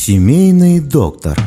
Семейный доктор.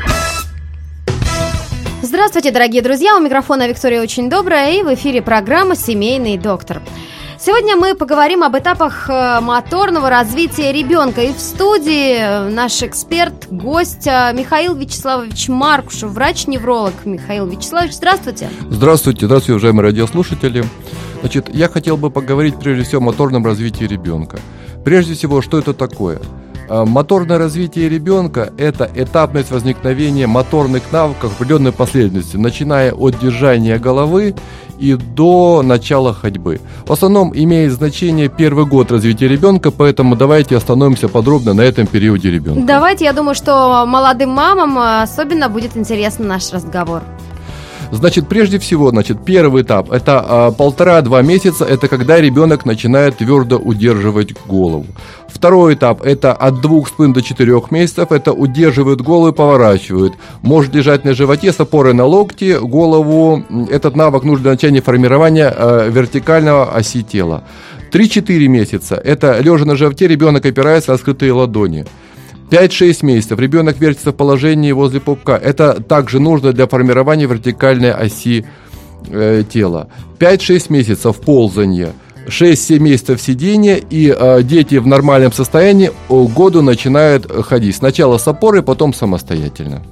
Здравствуйте, дорогие друзья, у микрофона Виктория Очень Добрая, и в эфире программа «Семейный доктор». Сегодня мы поговорим об этапах моторного развития ребенка. И в студии наш эксперт, гость Михаил Вячеславович Маркушев, врач-невролог. Михаил Вячеславович, здравствуйте. Здравствуйте, уважаемые радиослушатели. Я хотел бы поговорить прежде всего о моторном развитии ребенка. Прежде всего, что это такое? Моторное развитие ребенка – это этапность возникновения моторных навыков в определенной последовательности, начиная от держания головы и до начала ходьбы. В основном имеет значение первый год развития ребенка, поэтому давайте остановимся подробно на этом периоде ребенка. Давайте, я думаю, что молодым мамам особенно будет интересен наш разговор. Прежде всего, первый этап – это 1,5-2 месяца, это когда ребенок начинает твердо удерживать голову. Второй этап – это от 2,5 до 4 месяцев, это удерживают голову и поворачивают. Может лежать на животе с опорой на локти, голову. Этот навык нужен для начала формирования вертикального оси тела. 3-4 месяца – это лежа на животе, ребенок опирается на раскрытые ладони. 5-6 месяцев ребенок вертится в положении возле пупка. Это также нужно для формирования вертикальной оси тела. 5-6 месяцев ползание, 6-7 месяцев сидения, и дети в нормальном состоянии к году начинают ходить. Сначала с опорой, потом самостоятельно.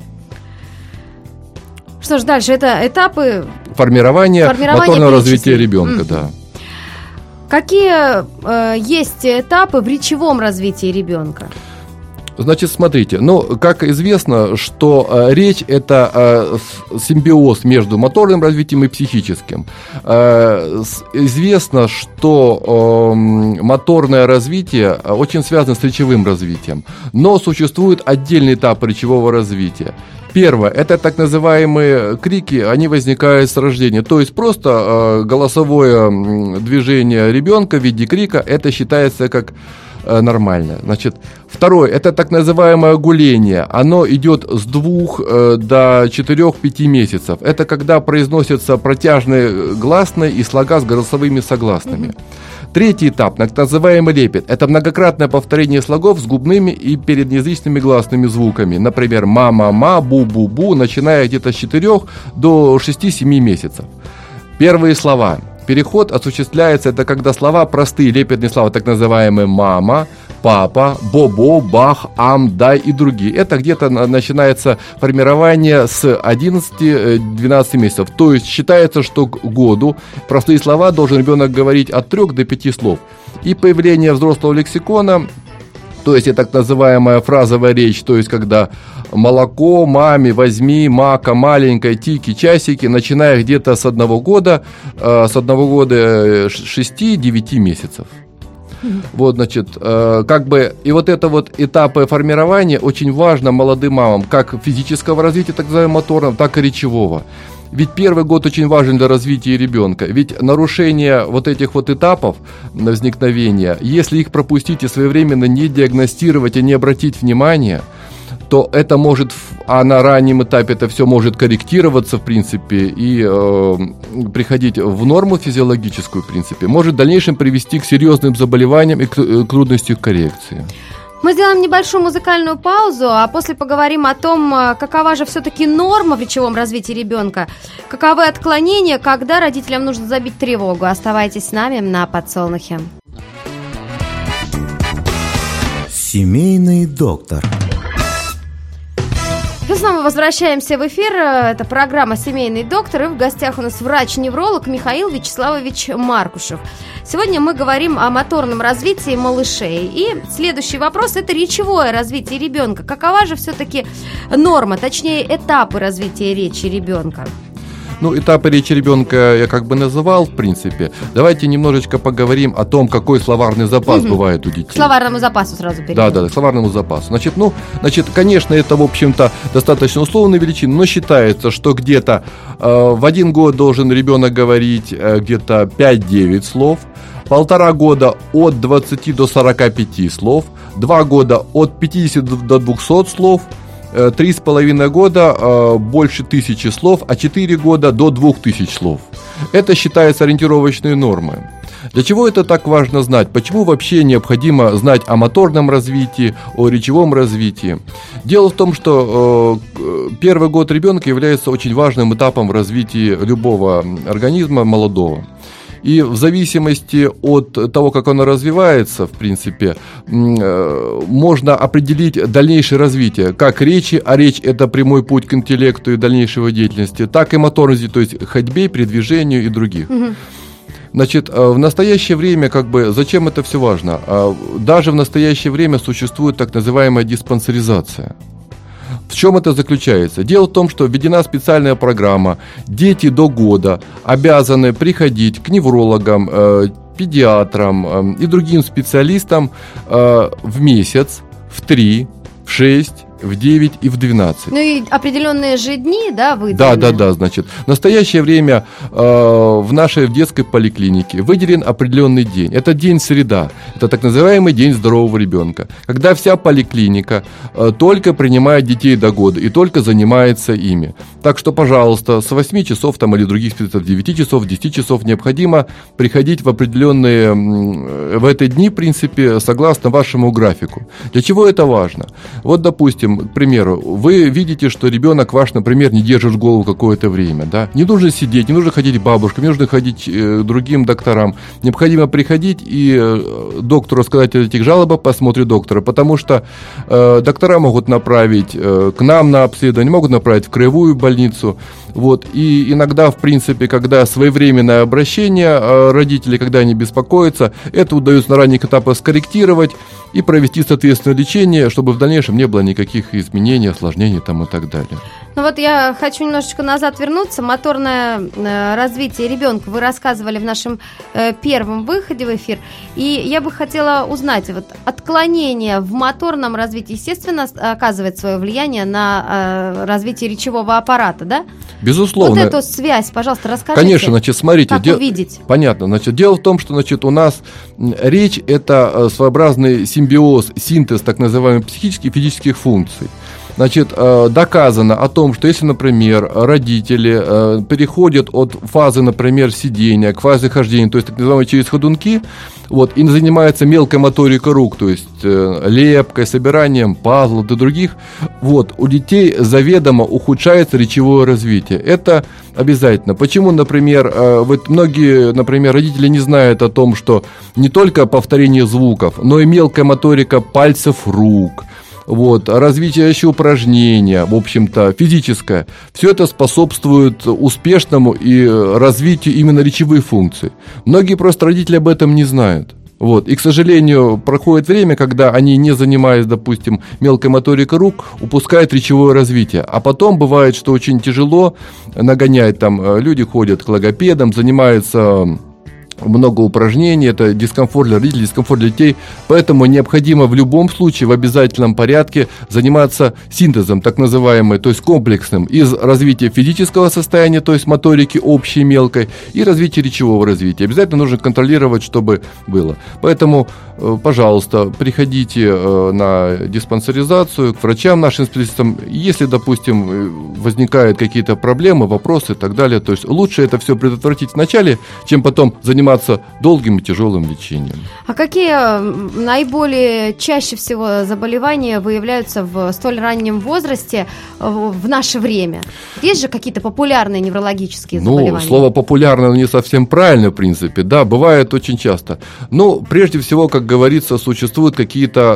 Что ж, дальше это этапы формирования моторного развития ребенка. Да. Какие есть этапы в речевом развитии ребенка? Смотрите, как известно, что речь – это симбиоз между моторным развитием и психическим. Известно, что моторное развитие очень связано с речевым развитием, но существуют отдельные этапы речевого развития. Первое – это так называемые крики, они возникают с рождения, то есть просто голосовое движение ребенка в виде крика, это считается как нормально. Второе – это так называемое гуление. Оно идет с 2 до 4-5 месяцев. Это когда произносятся протяжные гласные и слога с голосовыми согласными. Третий этап, так называемый лепет, это многократное повторение слогов с губными и переднеязычными гласными звуками. Например, ма-ма-ма, бу-бу-бу, начиная где-то с 4 до 6-7 месяцев. Первые слова. Переход осуществляется, это когда слова простые, лепетные слова, так называемые мама, папа, бобо, бах, ам, дай и другие. Это где-то начинается формирование с 11-12 месяцев. То есть считается, что к году простые слова должен ребенок говорить от 3 до 5 слов. И появление взрослого лексикона, то есть это так называемая фразовая речь, то есть когда молоко, маме, возьми, мака, маленькая, тики, часики, начиная где-то с 1 года 6-9 месяцев. И это этапы формирования очень важно молодым мамам, как физического развития, так называемого моторного, так и речевого. Ведь первый год очень важен для развития ребенка. Ведь нарушение этих этапов возникновения, если их пропустить и своевременно не диагностировать и не обратить внимания, то это может, на раннем этапе это все может корректироваться, в принципе, и приходить в норму физиологическую, в принципе, может в дальнейшем привести к серьезным заболеваниям и к трудностям коррекции. Мы сделаем небольшую музыкальную паузу, а после поговорим о том, какова же все-таки норма в речевом развитии ребенка, каковы отклонения, когда родителям нужно забить тревогу. Оставайтесь с нами на Подсолнухе. Семейный доктор. Мы снова возвращаемся в эфир. Это программа «Семейный доктор», и в гостях у нас врач-невролог Михаил Вячеславович Маркушев. Сегодня мы говорим о моторном развитии малышей. И следующий вопрос – это речевое развитие ребенка. Какова же все-таки норма, точнее этапы развития речи ребенка? Этапы речи ребенка я называл, в принципе. Давайте немножечко поговорим о том, какой словарный запас бывает у детей. К словарному запасу сразу перейдем. Да, к словарному запасу. Конечно, это, в общем-то, достаточно условная величина, но считается, что где-то в 1 год должен ребенок говорить где-то 5-9 слов, 1,5 года от 20 до 45 слов, 2 года от 50 до 200 слов, 3,5 года больше 1000 слов, а 4 года до 2000 слов. Это считается ориентировочной нормой. Для чего это так важно знать? Почему вообще необходимо знать о моторном развитии, о речевом развитии? Дело в том, что первый год ребенка является очень важным этапом в развитии любого организма молодого. И в зависимости от того, как оно развивается, в принципе, можно определить дальнейшее развитие, как речи, а речь – это прямой путь к интеллекту и дальнейшей деятельности, так и моторности, то есть ходьбе, передвижению и других. Значит, в настоящее время, зачем это все важно? Даже в настоящее время существует так называемая диспансеризация. В чем это заключается? Дело в том, что введена специальная программа. Дети до года обязаны приходить к неврологам, педиатрам и другим специалистам в месяц, в 3, в 6, в 9 и в 12. Ну и определенные же дни, да, выделены? Да, значит, в настоящее время в нашей детской поликлинике выделен определенный день. Это день среда, это так называемый день здорового ребенка, когда вся поликлиника только принимает детей до года и только занимается ими. Так что, пожалуйста, с 8 часов там, или других специалистов, 9 часов, 10 часов необходимо приходить в определенные, в эти дни, в принципе, согласно вашему графику. Для чего это важно? Вот, допустим, к примеру, вы видите, что ребенок ваш, например, не держит голову какое-то время, да? Не нужно сидеть, не нужно ходить к бабушкам, не нужно ходить к другим докторам. Необходимо приходить и доктору сказать о этих жалобах, посмотрит доктора, потому что доктора могут направить к нам на обследование, могут направить в краевую больницу. Вот. И иногда, в принципе, когда своевременное обращение родителей, когда они беспокоятся, это удается на ранних этапах скорректировать и провести соответственное лечение, чтобы в дальнейшем не было никаких изменений, осложнений там и так далее. Ну вот я хочу немножечко назад вернуться. Моторное развитие ребенка вы рассказывали в нашем первом выходе в эфир. И я бы хотела узнать, вот отклонение в моторном развитии, естественно, оказывает свое влияние на развитие речевого аппарата, да? Безусловно. Вот эту связь, пожалуйста, расскажите. Конечно, значит, смотрите. Как увидеть? Понятно. Значит, дело в том, что, значит, у нас речь – это своеобразный симбиоз, синтез так называемых психических и физических функций. Значит, доказано о том, что если, например, родители переходят от фазы, например, сидения к фазе хождения, то есть так называемые через ходунки, вот, и занимается мелкой моторикой рук, то есть лепкой, собиранием пазлов и других, вот, у детей заведомо ухудшается речевое развитие. Это обязательно. Почему, например, вот многие, например, родители не знают о том, что не только повторение звуков, но и мелкая моторика пальцев рук, вот, развитие еще упражнения, в общем-то, физическое, все это способствует успешному и развитию именно речевых функций. Многие просто родители об этом не знают. Вот. И, к сожалению, проходит время, когда они, не занимаясь, допустим, мелкой моторикой рук, упускают речевое развитие. А потом бывает, что очень тяжело нагонять, там люди ходят к логопедам, занимаются много упражнений, это дискомфорт для родителей, дискомфорт для детей, поэтому необходимо в любом случае в обязательном порядке заниматься синтезом, так называемым, то есть комплексным, из развития физического состояния, то есть моторики общей, мелкой, и развития речевого развития. Обязательно нужно контролировать, чтобы было. Поэтому, пожалуйста, приходите на диспансеризацию к врачам, нашим специалистам, если, допустим, возникают какие-то проблемы, вопросы и так далее, то есть лучше это все предотвратить вначале, чем потом заниматься долгим и тяжелым лечением. А какие наиболее чаще всего заболевания выявляются в столь раннем возрасте в наше время? Есть же какие-то популярные неврологические заболевания? Ну, слово «популярное» не совсем правильно, в принципе. Да, бывает очень часто. Но, прежде всего, как говорится, существуют какие-то,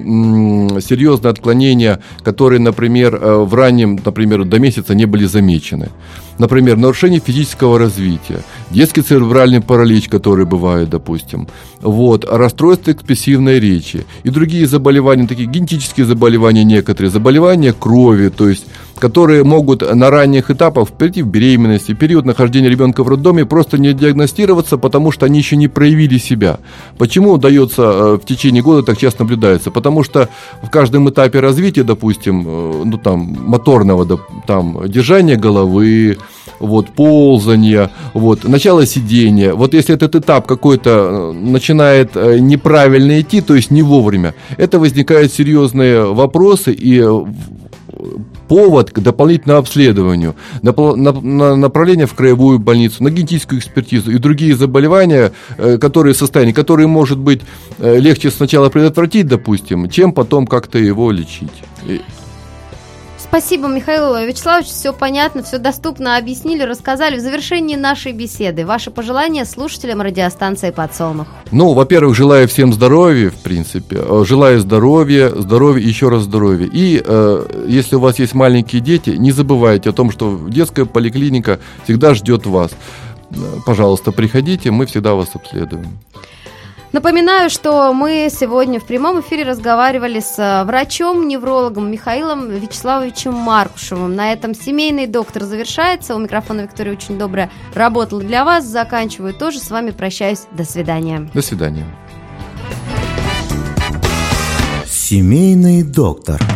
серьезные отклонения, которые, например, в раннем, например, до месяца не были замечены. Например, нарушение физического развития, детский церебральный паралич, который бывает, допустим, вот, расстройство экспрессивной речи и другие заболевания, такие генетические заболевания некоторые, заболевания крови, то есть, которые могут на ранних этапах, впереди в беременности, период нахождения ребенка в роддоме, просто не диагностироваться, потому что они еще не проявили себя. Почему удается в течение года так часто наблюдается? Потому что в каждом этапе развития, допустим, моторного, держания головы, вот, ползания, вот, начало сидения. Вот если этот этап какой-то начинает неправильно идти, то есть не вовремя, это возникают серьезные вопросы, и повод к дополнительному обследованию, на направление в краевую больницу, на генетическую экспертизу и другие заболевания, состояния, которые, может быть, легче сначала предотвратить, допустим, чем потом как-то его лечить. Спасибо, Михаил Вячеславович, все понятно, все доступно объяснили, рассказали. В завершении нашей беседы ваши пожелания слушателям радиостанции «Подсолнух». Во-первых, желаю всем здоровья, в принципе. Желаю здоровья, еще раз здоровья. И если у вас есть маленькие дети, не забывайте о том, что детская поликлиника всегда ждет вас. Пожалуйста, приходите, мы всегда вас обследуем. Напоминаю, что мы сегодня в прямом эфире разговаривали с врачом-неврологом Михаилом Вячеславовичем Маркушевым. На этом семейный доктор завершается. У микрофона Виктория очень добрая работала для вас. Заканчиваю тоже. С вами прощаюсь. До свидания. До свидания. Семейный доктор.